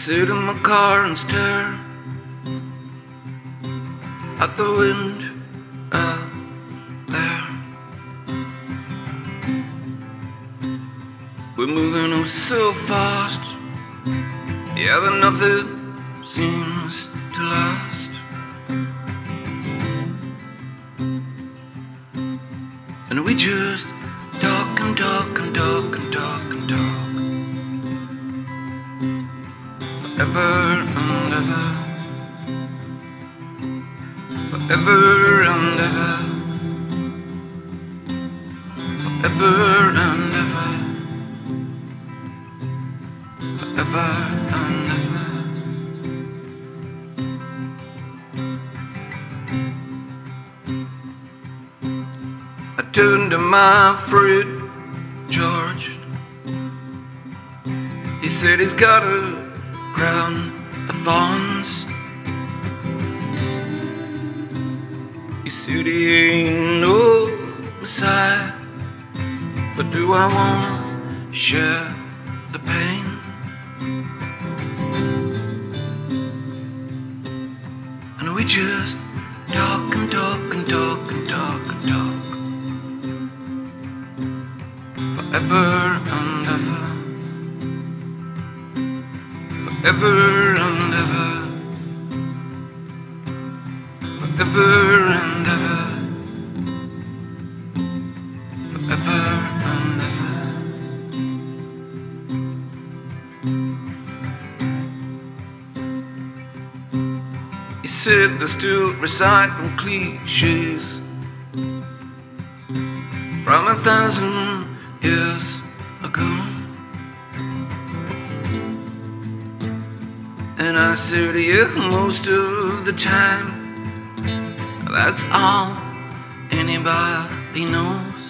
sit in my car and stare at the wind out there. We're moving oh so fast, yeah, that nothing seems to last. And we just talk and talk and talk and talk and talk forever and ever, forever and ever, forever and ever, forever and ever. I turned to my friend George. He said he's got a crown of thorns. He said he ain't no Messiah, but do I want to share the pain? And we just talk and talk and talk and talk and talk forever and ever, forever and ever, forever and ever, forever and ever. He said they're still recycling cliches from 1,000 years ago. And I said, yeah, most of the time, that's all anybody knows.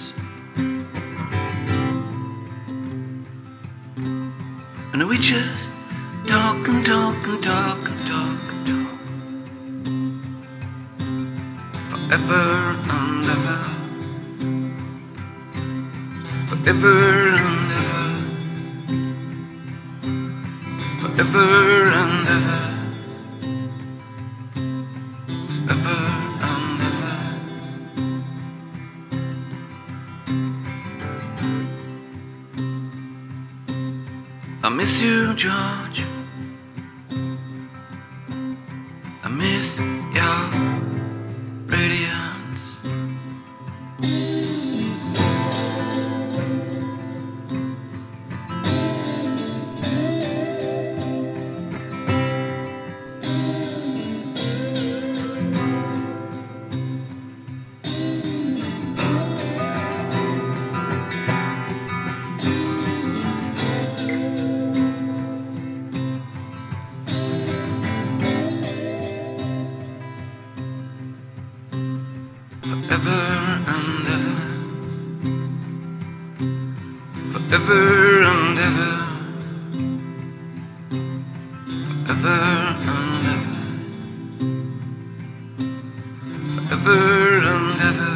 And we just talk and talk and talk and talk and talk forever and ever, forever and ever, forever and ever, ever and ever. I miss you, George. I miss your radiance. Forever and ever, forever and ever, forever and ever, forever and ever.